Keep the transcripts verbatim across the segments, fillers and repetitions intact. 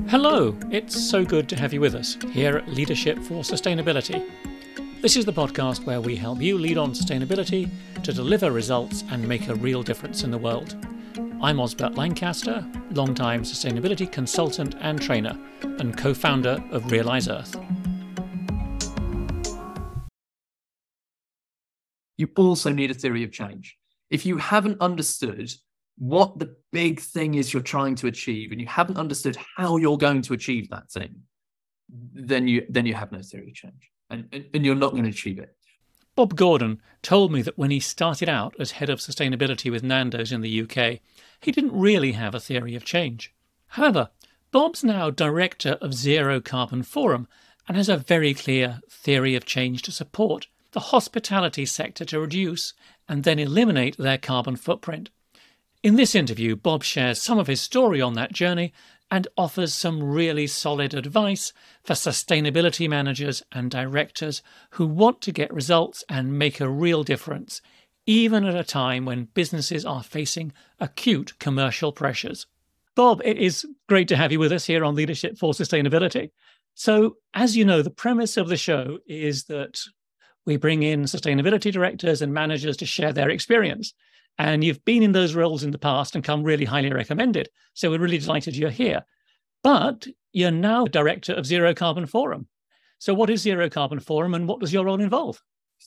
Hello, it's so good to have you with us here at Leadership for Sustainability. This is the podcast where we help you lead on sustainability to deliver results and make a real difference in the world. I'm Osbert Lancaster, longtime sustainability consultant and trainer, and co-founder of Realise Earth. You also need a theory of change. If you haven't understood what the big thing is you're trying to achieve, and you haven't understood how you're going to achieve that thing, then you then you have no theory of change, and, and, and you're not going to achieve it. Bob Gordon told me that when he started out as head of sustainability with Nando's in the U K, he didn't really have a theory of change. However, Bob's now director of Zero Carbon Forum and has a very clear theory of change to support the hospitality sector to reduce and then eliminate their carbon footprint. In this interview, Bob shares some of his story on that journey and offers some really solid advice for sustainability managers and directors who want to get results and make a real difference, even at a time when businesses are facing acute commercial pressures. Bob, it is great to have you with us here on Leadership for Sustainability. So, as you know, the premise of the show is that we bring in sustainability directors and managers to share their experience. And you've been in those roles in the past and come really highly recommended. So we're really delighted you're here. But you're now director of Zero Carbon Forum. So what is Zero Carbon Forum and what does your role involve?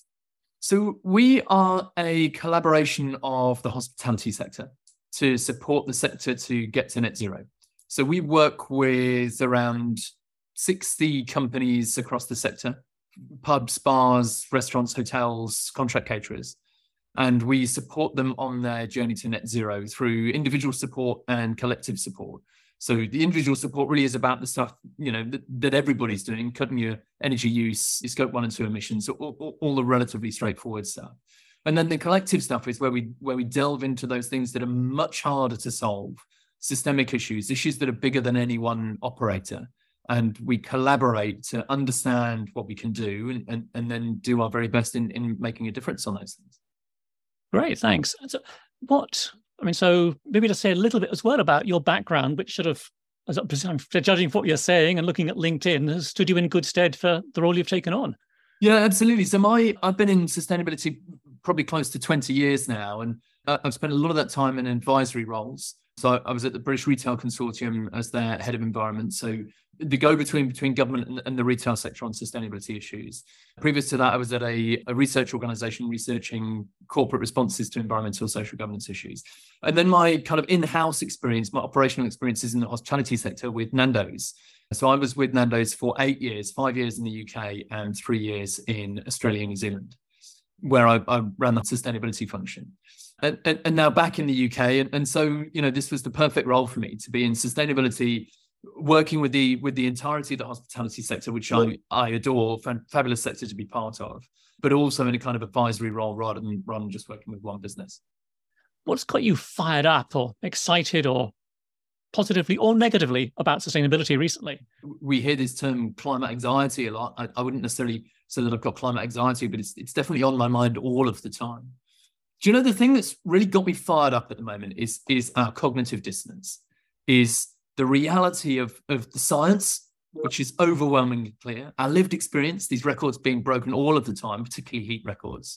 So we are a collaboration of the hospitality sector to support the sector to get to net zero. So we work with around sixty companies across the sector, pubs, bars, restaurants, hotels, contract caterers. And we support them on their journey to net zero through individual support and collective support. So the individual support really is about the stuff, you know, that, that everybody's doing, cutting your energy use, your scope one and two emissions, all, all, all the relatively straightforward stuff. And then the collective stuff is where we where we delve into those things that are much harder to solve, systemic issues, issues that are bigger than any one operator. And we collaborate to understand what we can do and, and, and then do our very best in, in making a difference on those things. Great, thanks. So what, I mean, so maybe to say a little bit as well about your background, which sort of, as I'm judging from what you're saying and looking at LinkedIn, has stood you in good stead for the role you've taken on. Yeah, absolutely. So my, I've been in sustainability probably close to twenty years now, and I've spent a lot of that time in advisory roles. So I was at the British Retail Consortium as their head of environment. So the go-between between government and, and the retail sector on sustainability issues. Previous to that, I was at a, a research organization researching corporate responses to environmental social governance issues. And then my kind of in-house experience, my operational experiences in the hospitality sector with Nando's. So I was with Nando's for eight years, five years in the U K and three years in Australia and New Zealand, where I, I ran that sustainability function. And, and, and now back in the U K. And, and so, you know, this was the perfect role for me to be in sustainability, working with the with the entirety of the hospitality sector, which I, I adore, fabulous sector to be part of, but also in a kind of advisory role rather than, rather than just working with one business. What's got you fired up or excited or positively or negatively about sustainability recently? We hear this term climate anxiety a lot. I, I wouldn't necessarily say that I've got climate anxiety, but it's it's definitely on my mind all of the time. Do you know the thing that's really got me fired up at the moment is, is our cognitive dissonance, is the reality of, of the science, which is overwhelmingly clear, our lived experience, these records being broken all of the time, particularly heat records.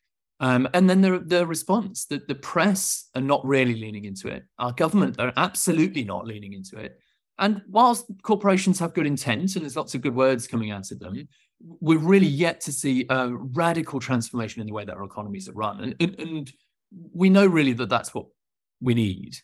Um, and then the, the response, that the press are not really leaning into it. Our government are absolutely not leaning into it. And whilst corporations have good intent, and there's lots of good words coming out of them, we're really yet to see a radical transformation in the way that our economies are run. And, and, and we know really that that's what we need.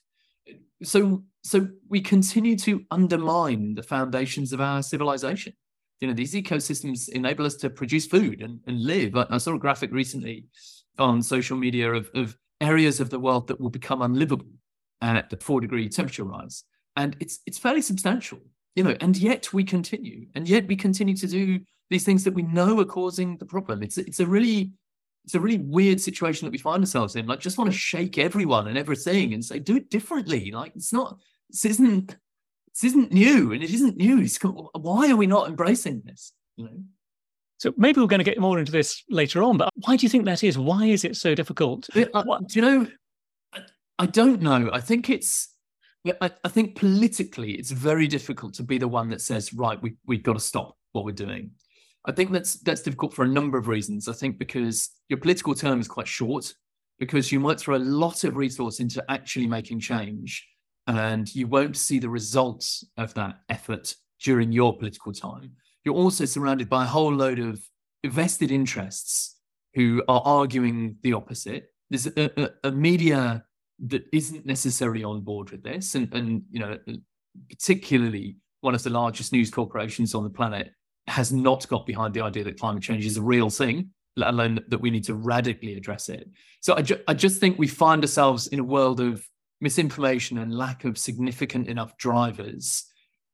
So, so we continue to undermine the foundations of our civilization. You know, these ecosystems enable us to produce food and, and live. I, I saw a graphic recently on social media of, of areas of the world that will become unlivable at the four degree temperature rise. And it's it's fairly substantial, you know, and yet we continue, and yet we continue to do these things that we know are causing the problem. It's it's a really it's a really weird situation that we find ourselves in. Like, just want to shake everyone and everything and say, do it differently. Like, it's not, this isn't, this isn't new, and it isn't new. It's, why are we not embracing this? You know. So maybe we're going to get more into this later on, but why do you think that is? Why is it so difficult? Uh, do you know, I, I don't know. I think it's Yeah, I, I think politically it's very difficult to be the one that says, right, we, we've got to stop what we're doing. I think that's that's difficult for a number of reasons. I think because your political term is quite short, because you might throw a lot of resource into actually making change, and you won't see the results of that effort during your political time. You're also surrounded by a whole load of vested interests who are arguing the opposite. There's a, a, a media that isn't necessarily on board with this, and, and you know, particularly one of the largest news corporations on the planet has not got behind the idea that climate change is a real thing, let alone that we need to radically address it. So I, ju- I just think we find ourselves in a world of misinformation and lack of significant enough drivers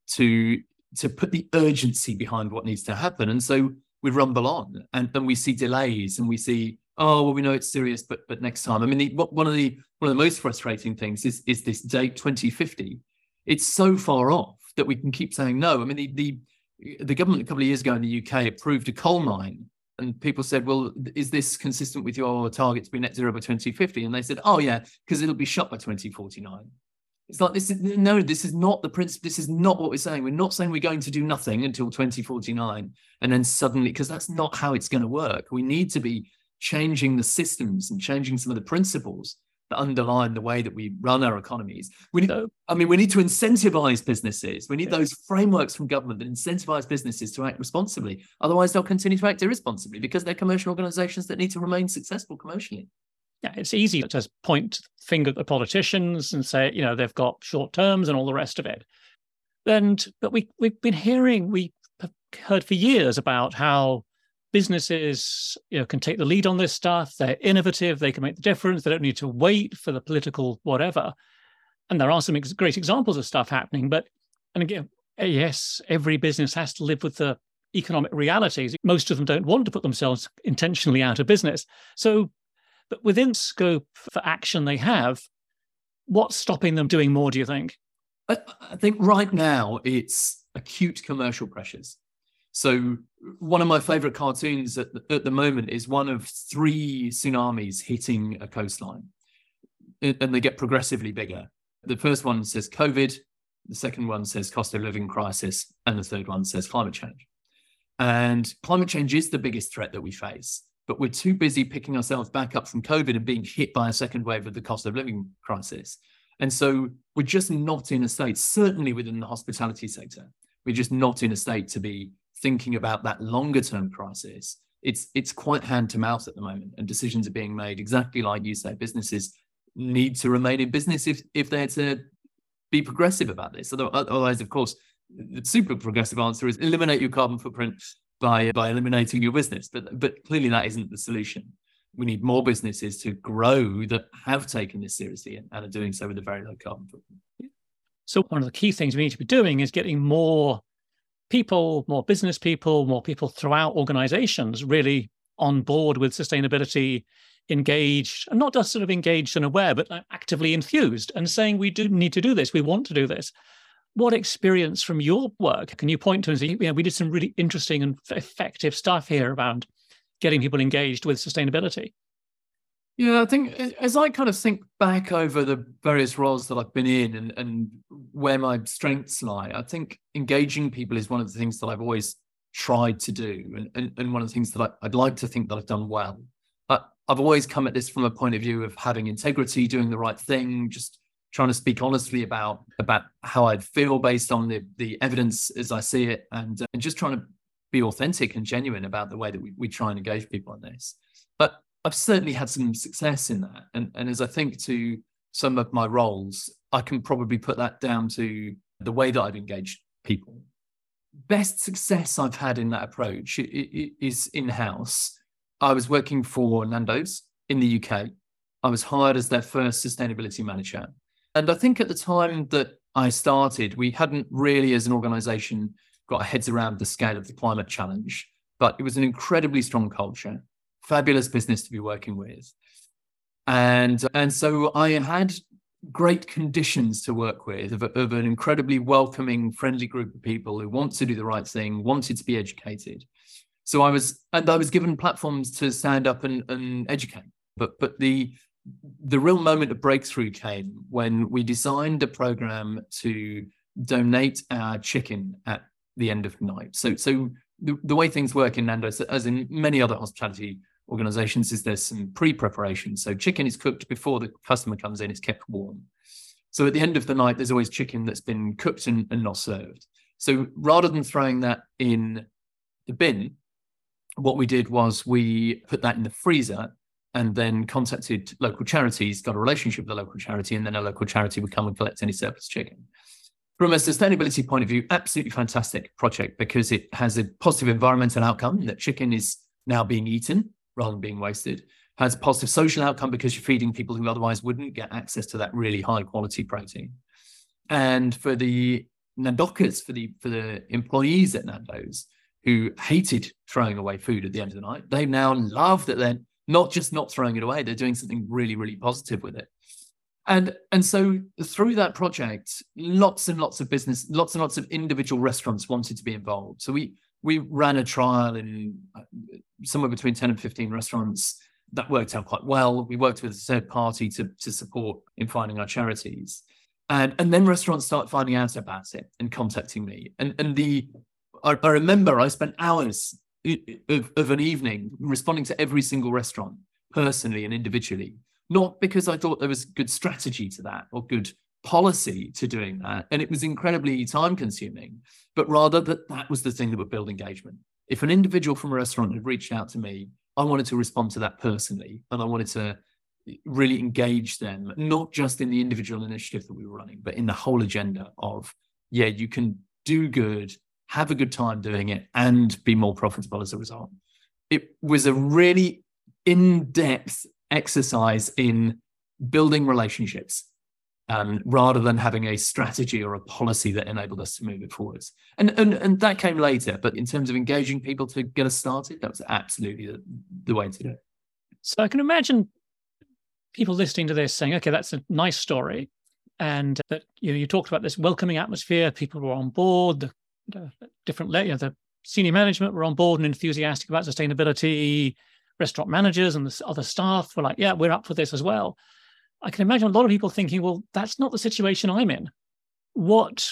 to to put the urgency behind what needs to happen. And so we rumble on, and then we see delays, and we see, oh, well, we know it's serious, but but next time. I mean, the, one of the one of the most frustrating things is is this date twenty fifty. It's so far off that we can keep saying no. I mean, the the the government a couple of years ago in the U K approved a coal mine, and people said, well, is this consistent with your target to be net zero by twenty fifty? And they said, oh yeah, because it'll be shut by twenty forty-nine. It's like, this is no, this is not the principle. This is not what we're saying. We're not saying we're going to do nothing until twenty forty-nine, and then suddenly, because that's not how it's going to work. We need to be changing the systems and changing some of the principles that underline the way that we run our economies. We need, I mean, we need to incentivize businesses. We need those frameworks from government that incentivize businesses to act responsibly. Otherwise, they'll continue to act irresponsibly because they're commercial organizations that need to remain successful commercially. Yeah, it's easy to just point the finger at the politicians and say, you know, they've got short terms and all the rest of it. And but we we've been hearing, we have heard for years about how businesses, you know, can take the lead on this stuff. They're innovative. They can make the difference. They don't need to wait for the political whatever. And there are some ex- great examples of stuff happening. But and again, yes, every business has to live with the economic realities. Most of them don't want to put themselves intentionally out of business. So. But within scope for action they have, what's stopping them doing more, do you think? I, I think right now it's acute commercial pressures. So one of my favorite cartoons at the, at the moment is one of three tsunamis hitting a coastline, and they get progressively bigger. The first one says COVID, the second one says cost of living crisis, and the third one says climate change. And climate change is the biggest threat that we face. But we're too busy picking ourselves back up from COVID and being hit by a second wave of the cost of living crisis. And so we're just not in a state, certainly within the hospitality sector, we're just not in a state to be thinking about that longer term crisis. It's it's quite hand to mouth at the moment, and decisions are being made exactly like you say. Businesses need to remain in business if, if they're to be progressive about this. Otherwise, of course, the super progressive answer is eliminate your carbon footprint by by eliminating your business. But but clearly that isn't the solution. We need more businesses to grow that have taken this seriously and, and are doing so with a very low carbon footprint. So one of the key things we need to be doing is getting more people, more business people, more people throughout organizations really on board with sustainability, engaged, and not just sort of engaged and aware, but actively enthused and saying, we do need to do this. We want to do this. What experience from your work can you point to and say, you know, we did some really interesting and effective stuff here around getting people engaged with sustainability? Yeah, I think as I kind of think back over the various roles that I've been in and, and where my strengths lie, I think engaging people is one of the things that I've always tried to do, and, and, and one of the things that I, I'd like to think that I've done well. But I've always come at this from a point of view of having integrity, doing the right thing, just trying to speak honestly about about how I'd feel based on the the evidence as I see it, and, uh, and just trying to be authentic and genuine about the way that we, we try and engage people on this. But I've certainly had some success in that. And, and as I think to some of my roles, I can probably put that down to the way that I've engaged people. Best success I've had in that approach is in-house. I was working for Nando's in the U K. I was hired as their first sustainability manager. And I think at the time that I started, we hadn't really, as an organization, got our heads around the scale of the climate challenge, but it was an incredibly strong culture, fabulous business to be working with. And, and so I had great conditions to work with of, of an incredibly welcoming, friendly group of people who want to do the right thing, wanted to be educated. So I was, and I was given platforms to stand up and, and educate. But but the the real moment of breakthrough came when we designed a program to donate our chicken at the end of the night. So, so the, the way things work in Nando's, as in many other hospitality organizations, is there's some pre-preparation. So chicken is cooked before the customer comes in, it's kept warm. So at the end of the night, there's always chicken that's been cooked and, and not served. So rather than throwing that in the bin, what we did was we put that in the freezer and then contacted local charities, got a relationship with a local charity, and then a local charity would come and collect any surplus chicken. From a sustainability point of view, absolutely fantastic project because it has a positive environmental outcome that chicken is now being eaten rather than being wasted. Has a positive social outcome because you're feeding people who otherwise wouldn't get access to that really high quality protein. And for the Nandokas, for the for the employees at Nando's who hated throwing away food at the end of the night, they now love that they're not just not throwing it away, they're doing something really, really positive with it. And, and so through that project, lots and lots of business, lots and lots of individual restaurants wanted to be involved. So we we ran a trial in somewhere between ten and fifteen restaurants. That worked out quite well. We worked with a third party to, to support in finding our charities. And, and then restaurants start finding out about it and contacting me. And, and the I, I remember I spent hours Of, of an evening responding to every single restaurant personally and individually, not because I thought there was good strategy to that or good policy to doing that, and it was incredibly time consuming, but rather that that was the thing that would build engagement. If an individual from a restaurant had reached out to me, I wanted to respond to that personally, and I wanted to really engage them, not just in the individual initiative that we were running, but in the whole agenda of, yeah, you can do good, have a good time doing it, and be more profitable as a result. It was a really in-depth exercise in building relationships um, rather than having a strategy or a policy that enabled us to move it forwards. And, and, and that came later, but in terms of engaging people to get us started, that was absolutely the, the way to do it. So I can imagine people listening to this saying, okay, that's a nice story. And that you know, you talked about this welcoming atmosphere, people were on board, the The different you know, the senior management were on board and enthusiastic about sustainability. Restaurant managers and the other staff were like, yeah, we're up for this as well. I can imagine a lot of people thinking, well, that's not the situation I'm in. What,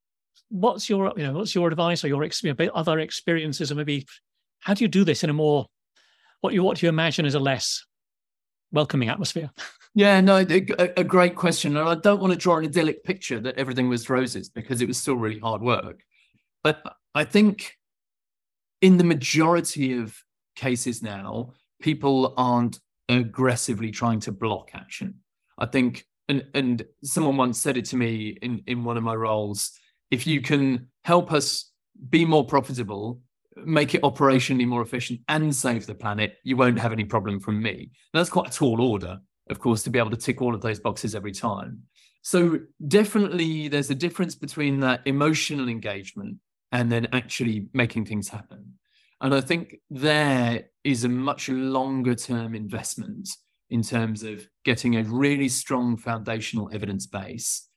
what's your, you know, what's your advice or your experience, other experiences, or maybe how do you do this in a more, what you what do you imagine is a less welcoming atmosphere? Yeah, no, a, a great question. And I don't want to draw an idyllic picture that everything was roses because it was still really hard work. But I think in the majority of cases now, people aren't aggressively trying to block action. I think, and, and someone once said it to me in, in one of my roles, if you can help us be more profitable, make it operationally more efficient and save the planet, you won't have any problem from me. And that's quite a tall order, of course, to be able to tick all of those boxes every time. So definitely there's a difference between that emotional engagement and then actually making things happen. And I think there is a much longer term investment in terms of getting a really strong foundational evidence base,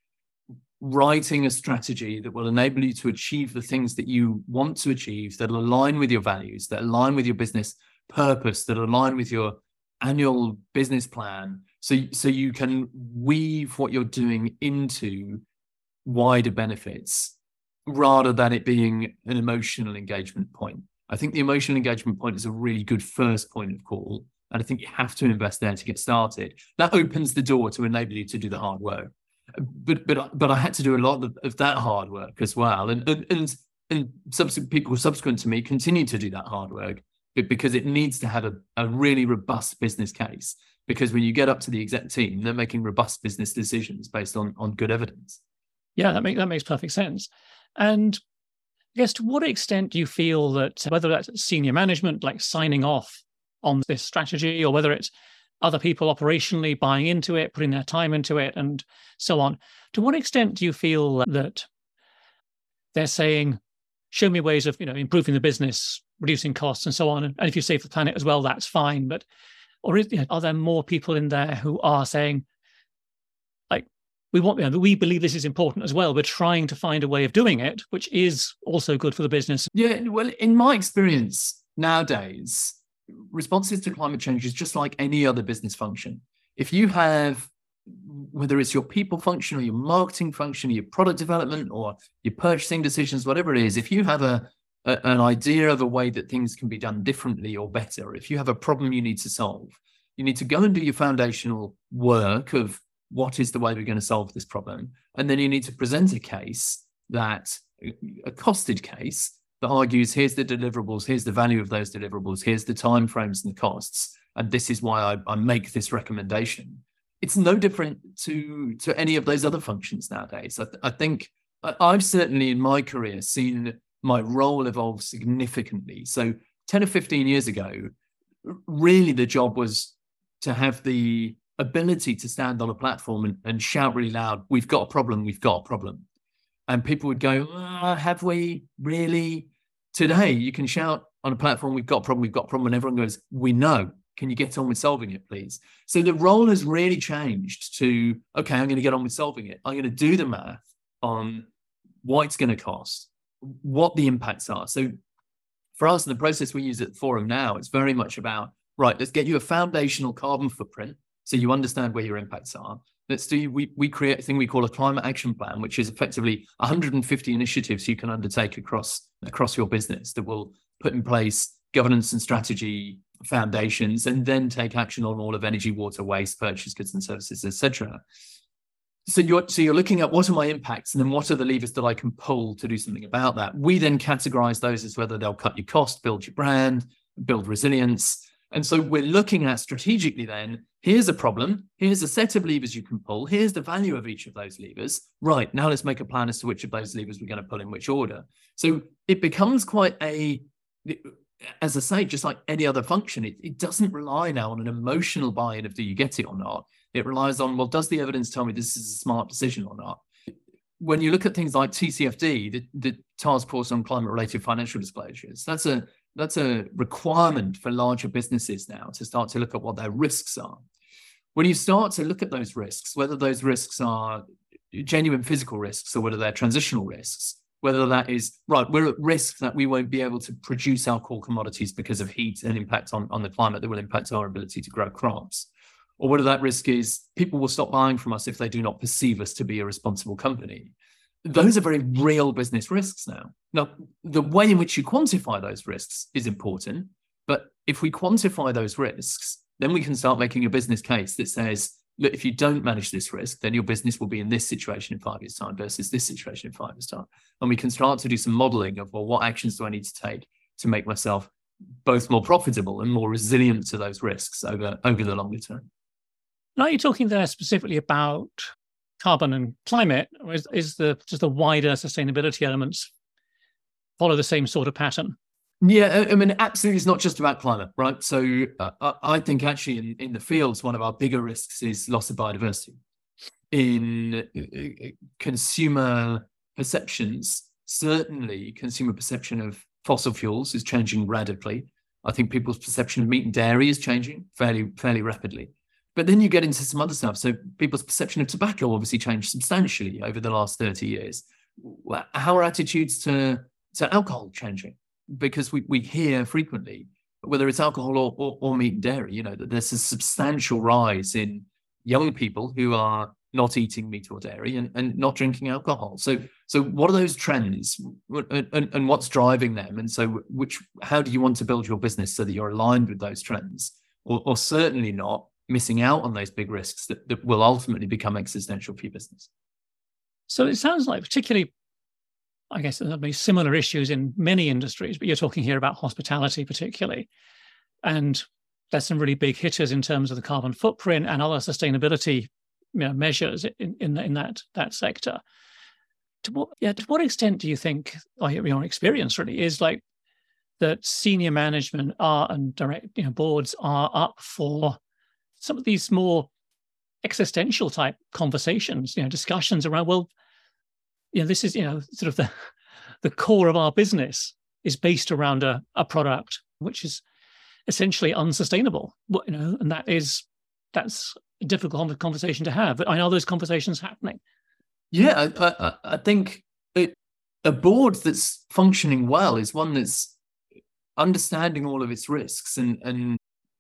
writing a strategy that will enable you to achieve the things that you want to achieve, that align with your values, that align with your business purpose, that align with your annual business plan. So, so you can weave what you're doing into wider benefits rather than it being an emotional engagement point. I think the emotional engagement point is a really good first point of call. And I think you have to invest there to get started. That opens the door to enable you to do the hard work. But but but I had to do a lot of, of that hard work as well. And and and, and subsequent people subsequent to me continue to do that hard work because it needs to have a, a really robust business case. Because when you get up to the exec team, they're making robust business decisions based on, on good evidence. Yeah, that, make, that makes perfect sense. And I guess to what extent do you feel that whether that's senior management, like signing off on this strategy, or whether it's other people operationally buying into it, putting their time into it, and so on, to what extent do you feel that they're saying, show me ways of, you know, improving the business, reducing costs and so on, and if you save the planet as well, that's fine. But or is, you know, are there more people in there who are saying, like, we want, you know, we believe this is important as well. We're trying to find a way of doing it, which is also good for the business. Yeah, well, in my experience nowadays, responses to climate change is just like any other business function. If you have, whether it's your people function or your marketing function, or your product development or your purchasing decisions, whatever it is, if you have a, a an idea of a way that things can be done differently or better, if you have a problem you need to solve, you need to go and do your foundational work of what is the way we're going to solve this problem. And then you need to present a case that, a costed case that argues, here's the deliverables, here's the value of those deliverables, here's the timeframes and the costs, and this is why I, I make this recommendation. It's no different to, to any of those other functions nowadays. I, th- I think I've certainly in my career seen my role evolve significantly. So ten or fifteen years ago, really the job was to have the ability to stand on a platform and, and shout really loud, we've got a problem, we've got a problem. And people would go, oh, have we really? Today, you can shout on a platform, we've got a problem, we've got a problem, and everyone goes, we know. Can you get on with solving it, please? So the role has really changed to, okay, I'm going to get on with solving it. I'm going to do the math on what it's going to cost, what the impacts are. So for us, in the process we use at Forum now, it's very much about, right, let's get you a foundational carbon footprint so you understand where your impacts are. Let's do, we, we create a thing we call a climate action plan, which is effectively one hundred fifty initiatives you can undertake across, across your business that will put in place governance and strategy foundations, and then take action on all of energy, water, waste, purchase goods and services, et cetera. So you're, so you're looking at what are my impacts, and then what are the levers that I can pull to do something about that. We then categorize those as whether they'll cut your cost, build your brand, build resilience. And so we're looking at strategically then, here's a problem, here's a set of levers you can pull, here's the value of each of those levers. Right, now let's make a plan as to which of those levers we're going to pull in which order. So it becomes quite a, as I say, just like any other function, it, it doesn't rely now on an emotional buy-in of do you get it or not. It relies on, well, does the evidence tell me this is a smart decision or not? When you look at things like T C F D, the, the Task Force on Climate-Related Financial Disclosures, that's a that's a requirement for larger businesses now to start to look at what their risks are. When you start to look at those risks, whether those risks are genuine physical risks or whether they're transitional risks, whether that is, right, we're at risk that we won't be able to produce our core commodities because of heat and impact on, on the climate that will impact our ability to grow crops, or whether that risk is people will stop buying from us if they do not perceive us to be a responsible company. Those are very real business risks now. Now, the way in which you quantify those risks is important, but if we quantify those risks, then we can start making a business case that says, look, if you don't manage this risk, then your business will be in this situation in five years' time versus this situation in five years' time. And we can start to do some modeling of, well, what actions do I need to take to make myself both more profitable and more resilient to those risks over, over the longer term. Now, are you talking there specifically about carbon and climate, or is, is the just the wider sustainability elements follow the same sort of pattern? Yeah, I mean, absolutely, it's not just about climate, right? So uh, I think actually in, in the fields, one of our bigger risks is loss of biodiversity. In uh, consumer perceptions, certainly consumer perception of fossil fuels is changing radically. I think people's perception of meat and dairy is changing fairly, fairly rapidly. But then you get into some other stuff. So people's perception of tobacco obviously changed substantially over the last thirty years. How are attitudes to, to alcohol changing? Because we, we hear frequently, whether it's alcohol or, or, or meat and dairy, you know, that there's a substantial rise in young people who are not eating meat or dairy and, and not drinking alcohol. So so what are those trends and, and, and what's driving them? And so which how do you want to build your business so that you're aligned with those trends, or, or certainly not missing out on those big risks that, that will ultimately become existential for your business? So it sounds like particularly, I guess there'll be similar issues in many industries, but you're talking here about hospitality particularly. And there's some really big hitters in terms of the carbon footprint and other sustainability, you know, measures in, in, in that, that sector. To what, yeah, to what extent do you think, or your experience really, is like that senior management are and direct, you know, boards are up for some of these more existential type conversations, you know, discussions around, well, you know, this is, you know, sort of the, the core of our business is based around a, a product which is essentially unsustainable, you know, and that is, that's a difficult conversation to have. But I know those conversations happening. Yeah, I, I, I think it, a board that's functioning well is one that's understanding all of its risks and, and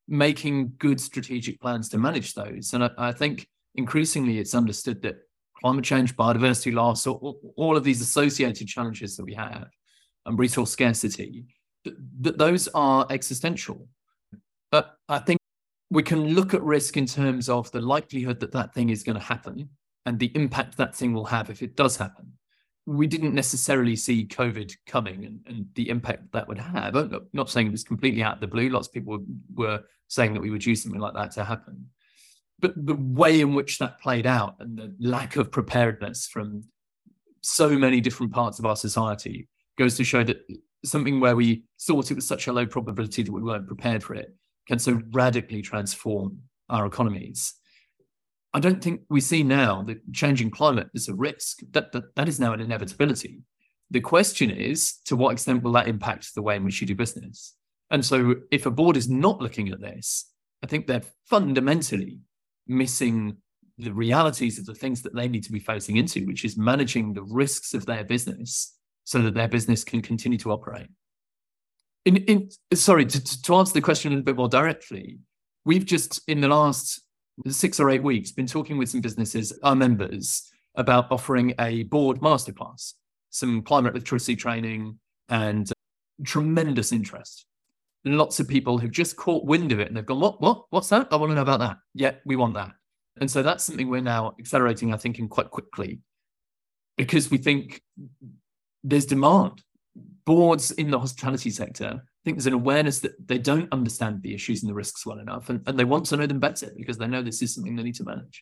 making good strategic plans to manage those. And I, I think increasingly it's understood that climate change, biodiversity loss, all, all of these associated challenges that we have, and resource scarcity, that, that those are existential. But I think we can look at risk in terms of the likelihood that that thing is going to happen and the impact that thing will have if it does happen. We didn't necessarily see COVID coming and, and the impact that would have. I'm not saying it was completely out of the blue. Lots of people were saying that we would use something like that to happen. But the way in which that played out and the lack of preparedness from so many different parts of our society goes to show that something where we thought it was such a low probability that we weren't prepared for it can so radically transform our economies. I don't think we see now the changing climate as a risk. That, that, that is now an inevitability. The question is, to what extent will that impact the way in which you do business? And so if a board is not looking at this, I think they're fundamentally missing the realities of the things that they need to be facing into, which is managing the risks of their business so that their business can continue to operate. In, in, sorry, to, to answer the question a little bit more directly, we've just, in the last six or eight weeks, been talking with some businesses, our members, about offering a board masterclass, some climate literacy training, and tremendous interest. Lots of people who've just caught wind of it and they've gone, what, what, what's that? I want to know about that. Yeah, we want that. And so that's something we're now accelerating, I think, in quite quickly, because we think there's demand. Boards in the hospitality sector, I think there's an awareness that they don't understand the issues and the risks well enough, and, and they want to know them better because they know this is something they need to manage.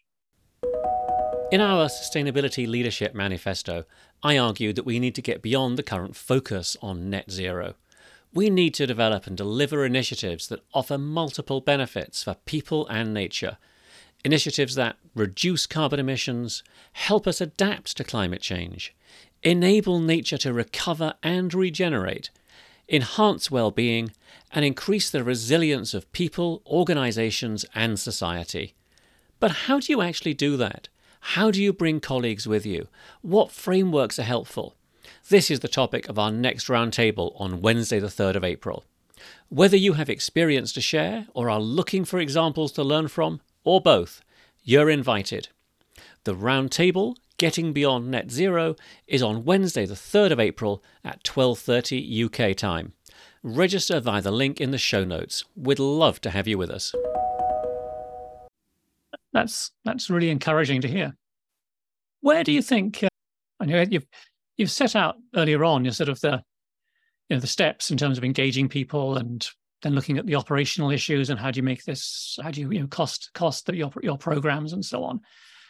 In our Sustainability Leadership Manifesto, I argued that we need to get beyond the current focus on net zero. We need to develop and deliver initiatives that offer multiple benefits for people and nature. Initiatives that reduce carbon emissions, help us adapt to climate change, enable nature to recover and regenerate, enhance well-being, and increase the resilience of people, organisations and society. But how do you actually do that? How do you bring colleagues with you? What frameworks are helpful? This is the topic of our next roundtable on Wednesday the third of April. Whether you have experience to share or are looking for examples to learn from, or both, you're invited. The roundtable, Getting Beyond Net Zero, is on Wednesday the third of April at twelve thirty U K time. Register via the link in the show notes. We'd love to have you with us. That's that's really encouraging to hear. Where do you think, uh, I know you've you've set out earlier on your sort of the you know the steps in terms of engaging people and then looking at the operational issues and how do you make this, how do you, you know, cost cost the, your your programs and so on.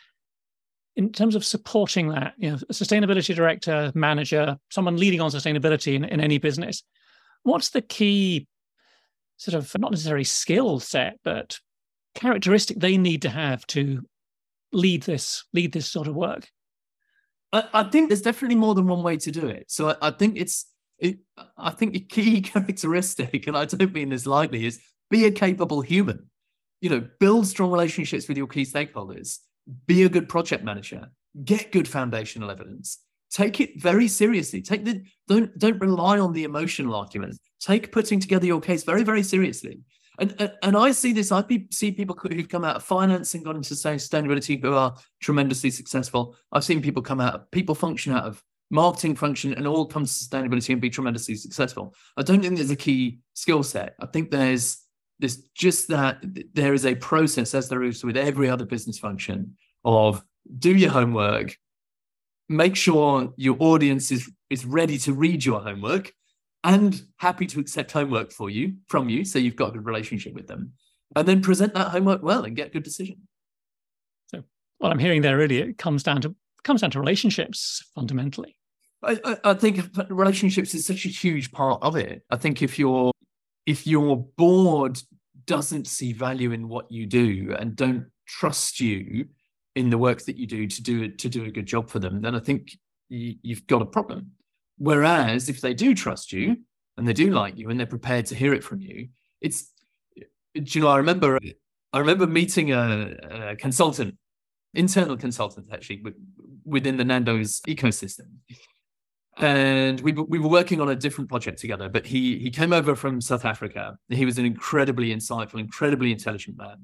In terms of supporting that, you know, a sustainability director, manager, someone leading on sustainability in, in any business, what's the key sort of, not necessarily skill set, but characteristic they need to have to lead this lead this sort of work? I, I think there's definitely more than one way to do it. So I, I think it's, it, I think a key characteristic, and I don't mean this lightly, is be a capable human. You know, build strong relationships with your key stakeholders. Be a good project manager. Get good foundational evidence. Take it very seriously. Take the don't don't rely on the emotional arguments. Take putting together your case very very seriously. And and, and I see this. I see people who've come out of finance and gone into sustainability who are tremendously successful. I've seen people come out of people function out of marketing function and all come to sustainability and be tremendously successful. I don't think there's a key skill set. I think there's There's just that there is a process, as there is with every other business function, of do your homework, make sure your audience is, is ready to read your homework and happy to accept homework for you, from you, so you've got a good relationship with them, and then present that homework well and get a good decision. So what I'm hearing there really, it comes down to comes down to relationships fundamentally. I, I, I think relationships is such a huge part of it. I think if you're If your board doesn't see value in what you do and don't trust you in the work that you do to do it to do a good job for them, then I think you, you've got a problem. Whereas if they do trust you and they do like you and they're prepared to hear it from you, it's. Do you know? I remember. I remember meeting a, a consultant, internal consultant actually, within the Nando's ecosystem. And we we were working on a different project together, but he he came over from South Africa. He was an incredibly insightful, incredibly intelligent man.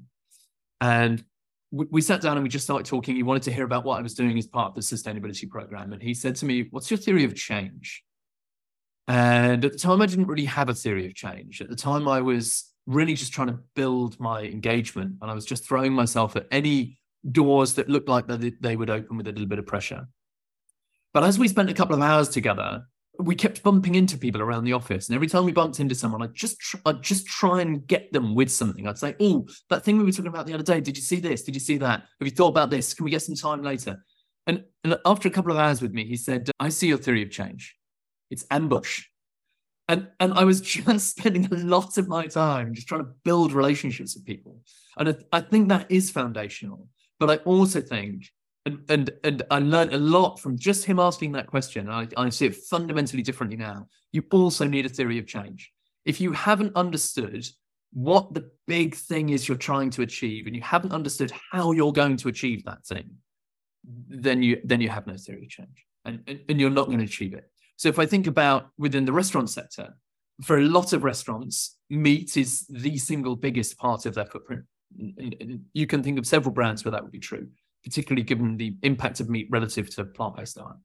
And we, we sat down and we just started talking. He wanted to hear about what I was doing as part of the sustainability program. And he said to me, "What's your theory of change?" And at the time, I didn't really have a theory of change. At the time, I was really just trying to build my engagement. And I was just throwing myself at any doors that looked like that they would open with a little bit of pressure. But as we spent a couple of hours together, we kept bumping into people around the office. And every time we bumped into someone, I'd just, tr- I'd just try and get them with something. I'd say, "Oh, that thing we were talking about the other day, did you see this? Did you see that? Have you thought about this? Can we get some time later?" And, and after a couple of hours with me, he said, "I see your theory of change. It's ambush." And, and I was just spending a lot of my time just trying to build relationships with people. And I, I think that is foundational. But I also think, and and and I learned a lot from just him asking that question. I, I see it fundamentally differently now. You also need a theory of change. If you haven't understood what the big thing is you're trying to achieve, and you haven't understood how you're going to achieve that thing, then you then you have no theory of change, and, and, and you're not going to achieve it. So if I think about within the restaurant sector, for a lot of restaurants, meat is the single biggest part of their footprint. You can think of several brands where that would be true, particularly given the impact of meat relative to plant-based diet.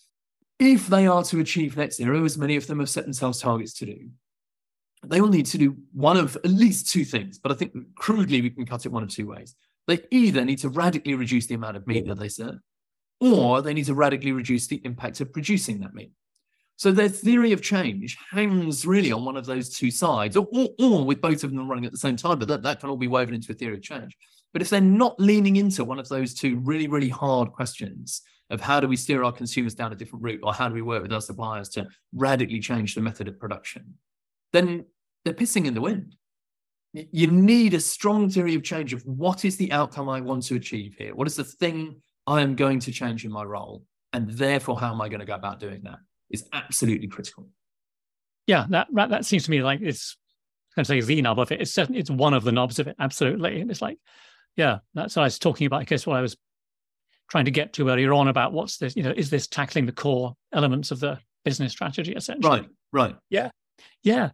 If they are to achieve net zero, as many of them have set themselves targets to do, they will need to do one of at least two things. But I think crudely we can cut it one of two ways. They either need to radically reduce the amount of meat that they serve, or they need to radically reduce the impact of producing that meat. So their theory of change hangs really on one of those two sides, or, or, or with both of them running at the same time, but that, that can all be woven into a theory of change. But if they're not leaning into one of those two really, really hard questions of how do we steer our consumers down a different route, or how do we work with our suppliers to radically change the method of production, then they're pissing in the wind. You need a strong theory of change of what is the outcome I want to achieve here? What is the thing I am going to change in my role? And therefore, how am I going to go about doing that? Is absolutely critical. Yeah, that that, that seems to me like it's, I was going to say the knob of it. It's certainly, it's one of the knobs of it, absolutely. And it's like, yeah, that's what I was talking about. I guess what I was trying to get to earlier on about what's this, you know, is this tackling the core elements of the business strategy, essentially? Right, right. Yeah, yeah.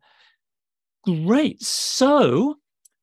Great. So,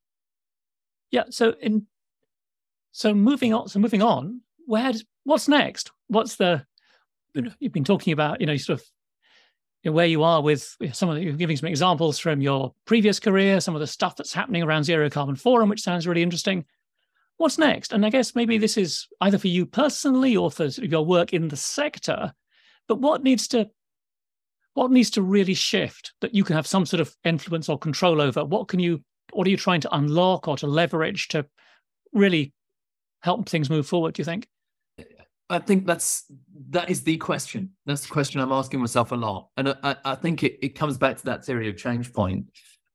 yeah, so in, so moving on, so moving on, where, does, what's next? What's the, you've been talking about, you know, sort of you know, where you are with some of the, you're giving some examples from your previous career, some of the stuff that's happening around Zero Carbon Forum, which sounds really interesting. What's next? And I guess maybe this is either for you personally or for your work in the sector, but what needs to, what needs to really shift that you can have some sort of influence or control over? What can you, what are you trying to unlock or to leverage to really help things move forward, do you think? I think that's that is the question. That's the question I'm asking myself a lot. And I, I think it, it comes back to that theory of change point.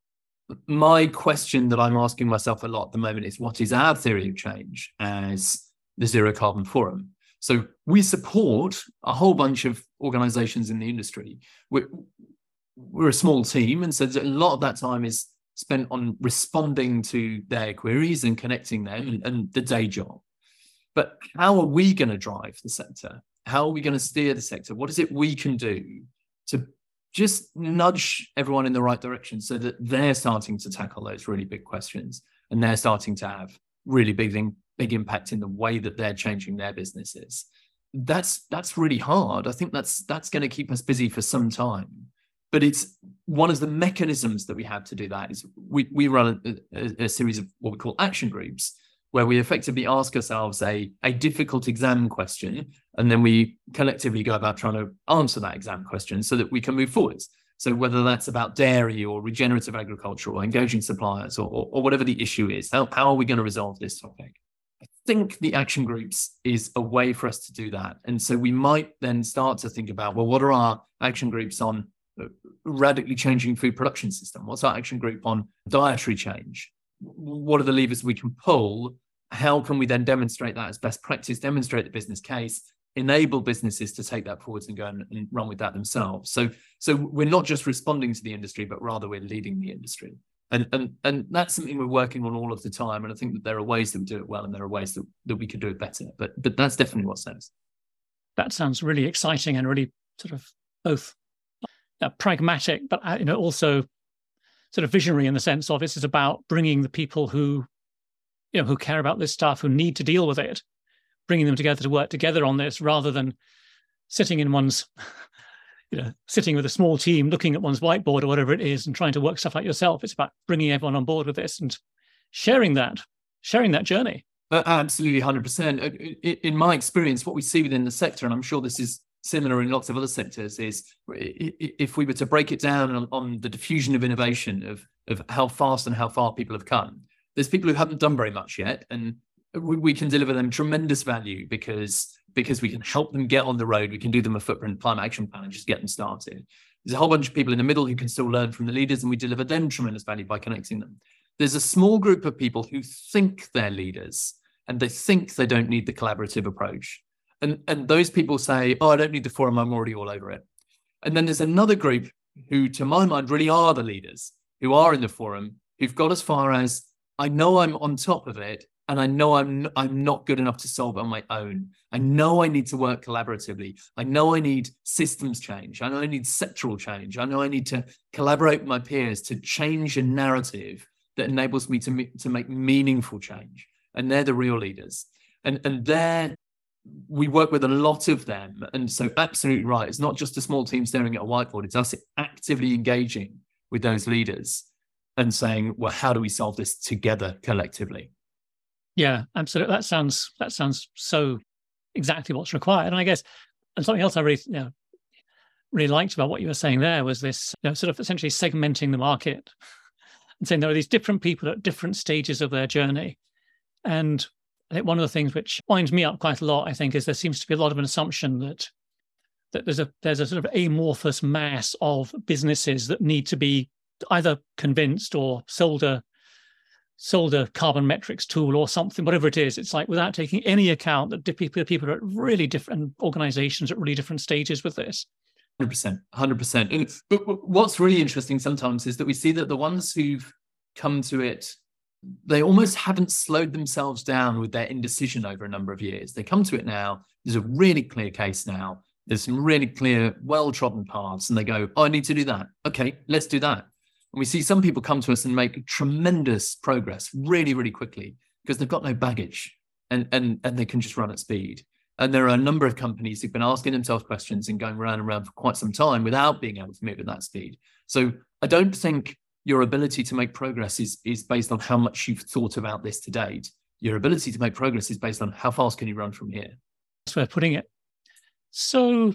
My question that I'm asking myself a lot at the moment is, what is our theory of change as the Zero Carbon Forum? So we support a whole bunch of organizations in the industry. We're, we're a small team, and so a lot of that time is spent on responding to their queries and connecting them and, and the day job. But how are we going to drive the sector? How are we going to steer the sector? What is it we can do to just nudge everyone in the right direction so that they're starting to tackle those really big questions and they're starting to have really big thing, big impact in the way that they're changing their businesses? That's that's really hard. I think that's that's going to keep us busy for some time. But it's one of the mechanisms that we have to do that is we, we run a, a, a series of what we call action groups, where we effectively ask ourselves a, a difficult exam question, and then we collectively go about trying to answer that exam question so that we can move forwards. So whether that's about dairy or regenerative agriculture or engaging suppliers or, or, or whatever the issue is, how, how are we going to resolve this topic? I think the action groups is a way for us to do that. And so we might then start to think about, well, what are our action groups on radically changing food production system? What's our action group on dietary change? What are the levers we can pull? How can we then demonstrate that as best practice, demonstrate the business case, enable businesses to take that forwards and go and, and run with that themselves? So, so we're not just responding to the industry, but rather we're leading the industry. And, and, and that's something we're working on all of the time. And I think that there are ways that we do it well and there are ways that, that we could do it better. But, but that's definitely what's next. That sounds really exciting and really sort of both uh, pragmatic, but uh, you know, also sort of visionary in the sense of this is about bringing the people who, you know, who care about this stuff, who need to deal with it, bringing them together to work together on this, rather than sitting in one's, you know, sitting with a small team, looking at one's whiteboard or whatever it is, and trying to work stuff out yourself. It's about bringing everyone on board with this and sharing that, sharing that journey. Uh, absolutely, one hundred percent. In my experience, what we see within the sector, and I'm sure this is similar in lots of other sectors, is if we were to break it down on, on the diffusion of innovation, of, of how fast and how far people have come, there's people who haven't done very much yet, and we, we can deliver them tremendous value because, because we can help them get on the road. We can do them a footprint climate action plan and just get them started. There's a whole bunch of people in the middle who can still learn from the leaders, and we deliver them tremendous value by connecting them. There's a small group of people who think they're leaders and they think they don't need the collaborative approach. And, and those people say, oh, I don't need the forum, I'm already all over it. And then there's another group who, to my mind, really are the leaders, who are in the forum, who've got as far as, I know I'm on top of it, and I know I'm, I'm not good enough to solve it on my own. I know I need to work collaboratively. I know I need systems change. I know I need sectoral change. I know I need to collaborate with my peers to change a narrative that enables me to, to make meaningful change. And they're the real leaders. And, and they're, we work with a lot of them. And so absolutely right. It's not just a small team staring at a whiteboard. It's us actively engaging with those leaders and saying, well, how do we solve this together collectively? Yeah, absolutely. That sounds, that sounds so exactly what's required. And I guess, and something else I really, you know, really liked about what you were saying there was this, you know, sort of essentially segmenting the market and saying there are these different people at different stages of their journey. And I think one of the things which winds me up quite a lot, I think, is there seems to be a lot of an assumption that that there's a there's a sort of amorphous mass of businesses that need to be either convinced or sold a sold a carbon metrics tool or something, whatever it is. It's like without taking any account that people people are at really different organizations at really different stages with this. one hundred percent, one hundred percent. And but what's really interesting sometimes is that we see that the ones who've come to it, they almost haven't slowed themselves down with their indecision over a number of years. They come to it now. There's a really clear case now. There's some really clear, well-trodden paths, and they go, oh, I need to do that. Okay, let's do that. And we see some people come to us and make tremendous progress really, really quickly because they've got no baggage and, and, and they can just run at speed. And there are a number of companies who've been asking themselves questions and going round and round for quite some time without being able to move at that speed. So I don't think your ability to make progress is, is based on how much you've thought about this to date. Your ability to make progress is based on how fast can you run from here. That's where putting it. So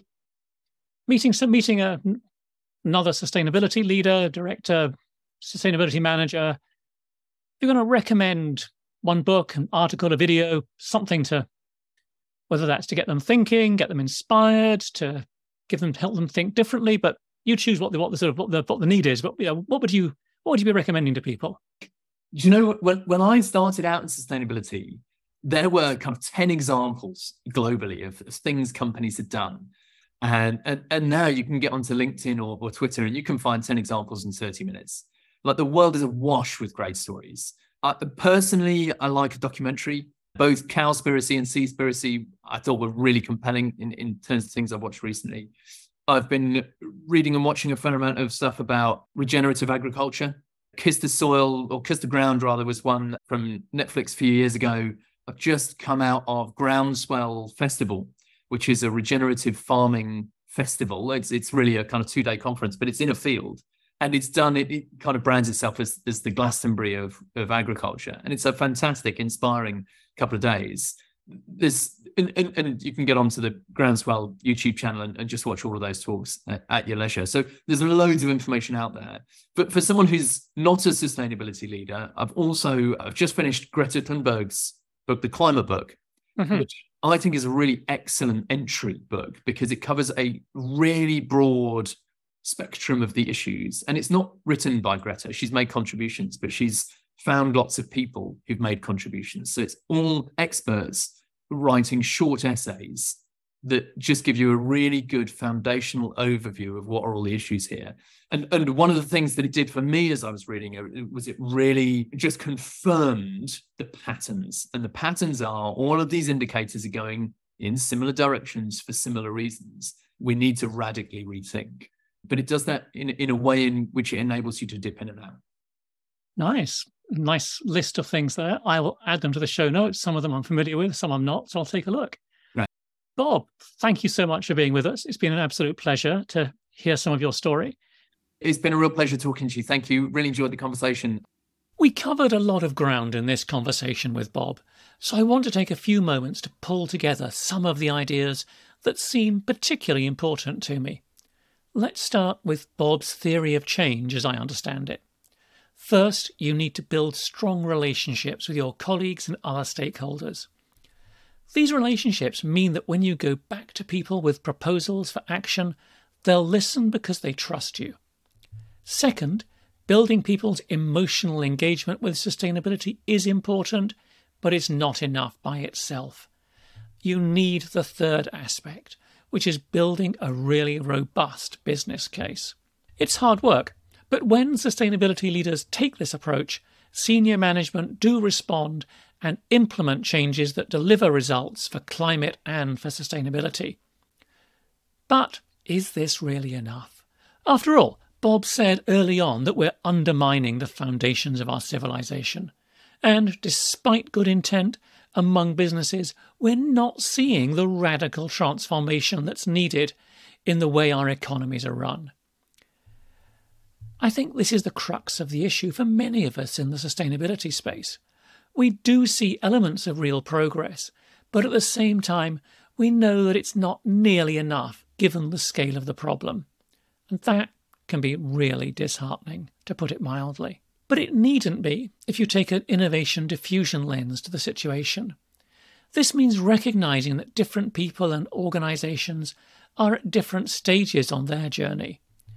meeting some meeting a, another sustainability leader, director, sustainability manager, if you're going to recommend one book, an article, a video, something to, whether that's to get them thinking, get them inspired, to give them, help them think differently, but you choose what the what the sort of what the what the need is. But you know, what would you what would you be recommending to people? Do you know, when when I started out in sustainability, there were kind of ten examples globally of, of things companies had done, and and and now you can get onto LinkedIn or, or Twitter and you can find ten examples in thirty minutes. Like the world is awash with great stories. Uh, personally, I like a documentary. Both Cowspiracy and Seaspiracy I thought were really compelling in, in terms of things I've watched recently. I've been reading and watching a fair amount of stuff about regenerative agriculture. Kiss the Soil, or Kiss the Ground rather, was one from Netflix a few years ago. I've just come out of Groundswell Festival, which is a regenerative farming festival. It's it's really a kind of two-day conference, but it's in a field. And it's done, it, it kind of brands itself as, as the Glastonbury of, of agriculture. And it's a fantastic, inspiring couple of days. There's and, and, and you can get onto the Groundswell YouTube channel and, and just watch all of those talks at, at your leisure. So there's loads of information out there. But for someone who's not a sustainability leader, I've also I've just finished Greta Thunberg's book, The Climate Book, mm-hmm. which I think is a really excellent entry book because it covers a really broad spectrum of the issues. And it's not written by Greta. She's made contributions, but she's found lots of people who've made contributions. So it's all experts writing short essays that just give you a really good foundational overview of what are all the issues here. And, and one of the things that it did for me as I was reading it was it really just confirmed the patterns. And the patterns are all of these indicators are going in similar directions for similar reasons. we need to radically rethink. But it does that in, in a way in which it enables you to dip in and out. Nice. Nice list of things there. I will add them to the show notes. Some of them I'm familiar with, some I'm not, so I'll take a look. Right. Bob, thank you so much for being with us. It's been an absolute pleasure to hear some of your story. It's been a real pleasure talking to you. Thank you. Really enjoyed the conversation. We covered a lot of ground in this conversation with Bob, so I want to take a few moments to pull together some of the ideas that seem particularly important to me. Let's start with Bob's theory of change as I understand it. First, you need to build strong relationships with your colleagues and other stakeholders. These relationships mean that when you go back to people with proposals for action, they'll listen because they trust you. Second, building people's emotional engagement with sustainability is important, but it's not enough by itself. You need the third aspect, which is building a really robust business case. It's hard work, but when sustainability leaders take this approach, senior management do respond and implement changes that deliver results for climate and for sustainability. But is this really enough? After all, Bob said early on that we're undermining the foundations of our civilization. And despite good intent among businesses, we're not seeing the radical transformation that's needed in the way our economies are run. I think this is the crux of the issue for many of us in the sustainability space. We do see elements of real progress, but at the same time, we know that it's not nearly enough given the scale of the problem. And that can be really disheartening, to put it mildly. But it needn't be if you take an innovation diffusion lens to the situation. This means recognising that different people and organisations are at different stages on their journey.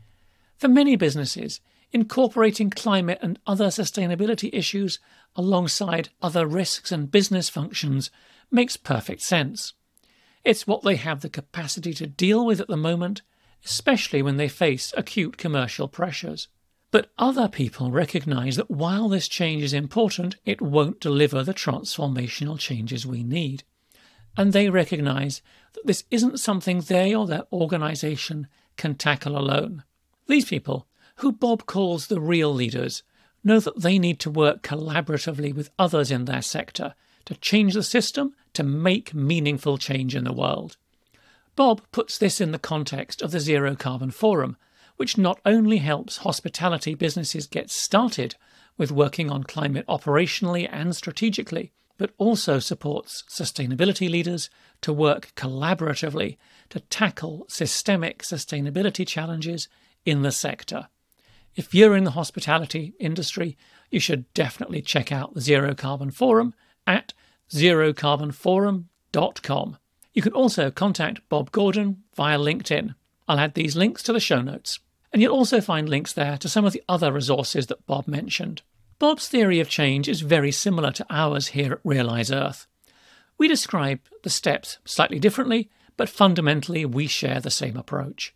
For many businesses, incorporating climate and other sustainability issues alongside other risks and business functions makes perfect sense. It's what they have the capacity to deal with at the moment, especially when they face acute commercial pressures. But other people recognise that while this change is important, it won't deliver the transformational changes we need. And they recognise that this isn't something they or their organisation can tackle alone. These people, who Bob calls the real leaders, know that they need to work collaboratively with others in their sector to change the system to make meaningful change in the world. Bob puts this in the context of the Zero Carbon Forum, which not only helps hospitality businesses get started with working on climate operationally and strategically, but also supports sustainability leaders to work collaboratively to tackle systemic sustainability challenges in the sector. If you're in the hospitality industry, you should definitely check out the Zero Carbon Forum at zero carbon forum dot com. You can also contact Bob Gordon via LinkedIn. I'll add these links to the show notes. And you'll also find links there to some of the other resources that Bob mentioned. Bob's theory of change is very similar to ours here at Realise Earth. We describe the steps slightly differently, but fundamentally we share the same approach.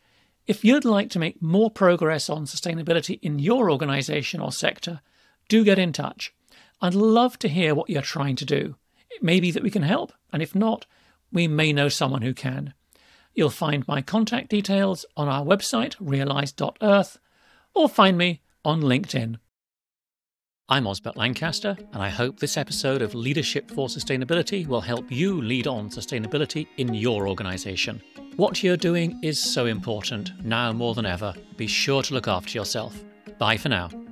If you'd like to make more progress on sustainability in your organisation or sector, do get in touch. I'd love to hear what you're trying to do. It may be that we can help, and if not, we may know someone who can. You'll find my contact details on our website, realise dot earth, or find me on LinkedIn. I'm Osbert Lancaster, and I hope this episode of Leadership for Sustainability will help you lead on sustainability in your organisation. What you're doing is so important, now more than ever. Be sure to look after yourself. Bye for now.